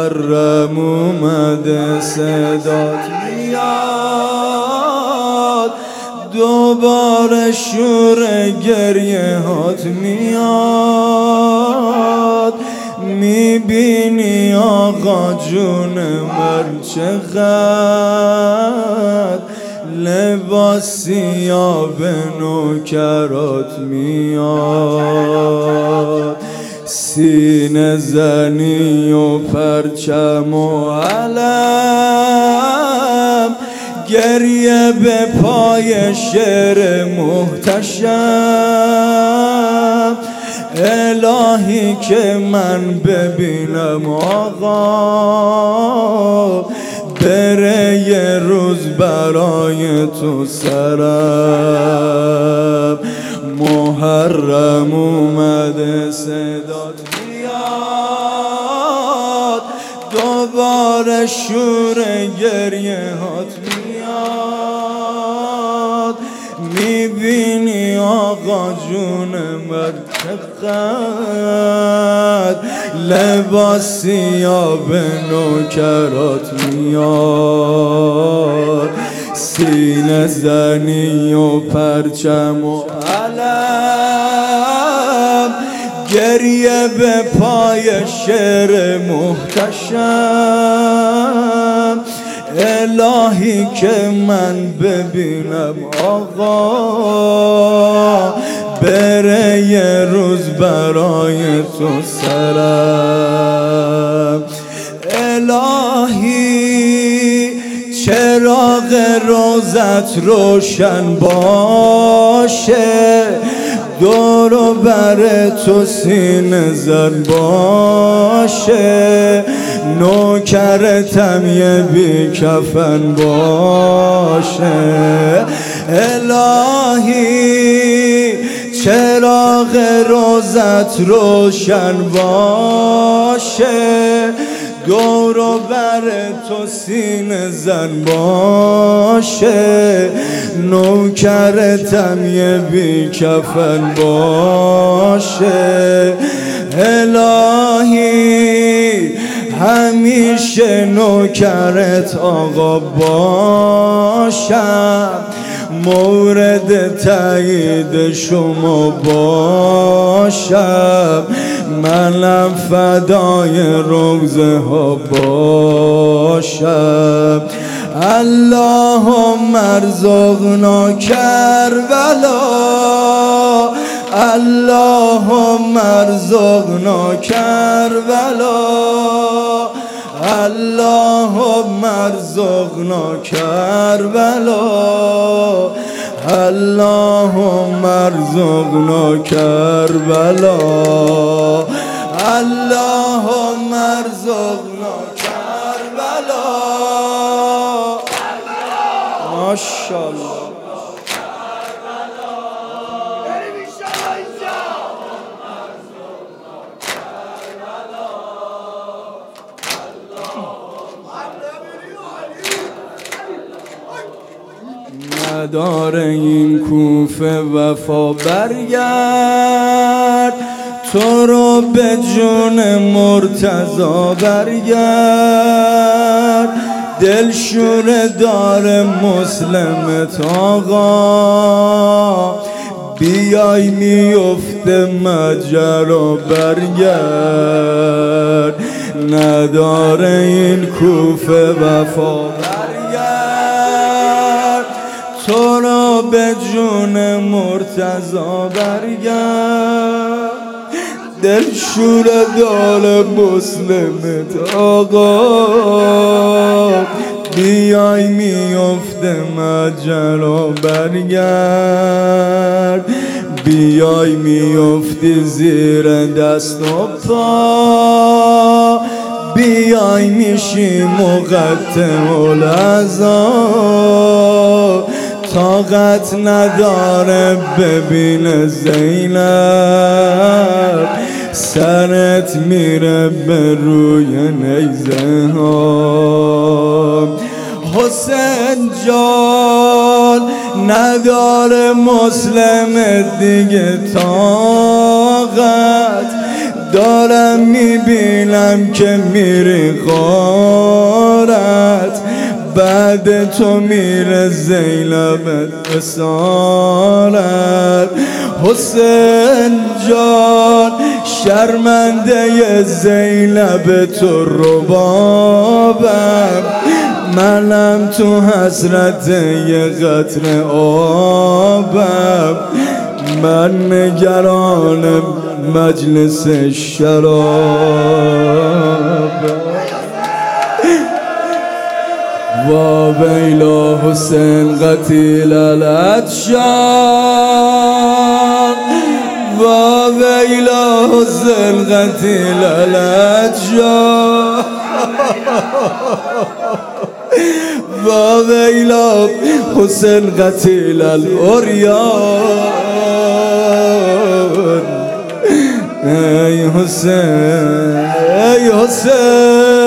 محرم اومده صدات میاد، دوباره شور گریه هات میاد. میبینی آقا جون من چقدر لباس سیاه به نوکرات میاد، سینه زنی و پرچم و علم، گریه به پای شعر محتشم. الهی که من ببینم آقا، بره یه روز برای تو سرم. محرم اومده صدات میاد، دوباره شور گریه هات میاد. میبینی آقا جون من چقدر لباس سیاه به نوکرات میاد، سینه زنی و پرچم و علم، گریه به پای شعر محتشم. الهی که من ببینم آقا، بره یه روز برای تو سرم. الهی چراغ روزت روشن باشه، دور و بر تو سینه زن باشه، نوکرتم یه بی کفن باشه. الهی چراغ روزت روشن باشه، دور و بر تو سینه زن باشه، نوکرتم یه بی کفن باشه. الهی همیشه نوکرت آقا باشم، مورد تایید شما باشم، منم فدای روزه ها باشم. اللهم ارزقنا کربلا، اللهم ارزقنا کربلا، اللهم ارزقنا کربلا، اللهم ارزقنا کربلا، اللهم ارزقنا کربلا. ماشاءالله. نداره این کوفه وفا برگرد، تو رو به جون مرتضی برگرد. دلشور دار مسلمت آقا، بیای میفته مجرا برگرد. نداره این کوفه وفا برگرد، تو رو به جون مرتضی برگرد. دلشور دار مسلمت آقا، بیای میفته مجرا برگرد. بیای میفتی زیر دست و پا، بیای میشی مقطع العزا. طاقت نداره ببین زینب، سرت میره به روی نیزه ها. حسین جان نداره مسلم دیگه طاقت، دارم میبینم که میری غارت، بعد تو میره زینب اسارت. حسین جان شرمنده زینب تو ربابم، منم تو حسرت یه قطره آبم، من نگران مجلس شرابم. و ویلا حسین قتیل الاتشان، و ویلا حسین قتیل الاتشان، و ویلا حسین قتیل الاریان. ای حسین ای حسین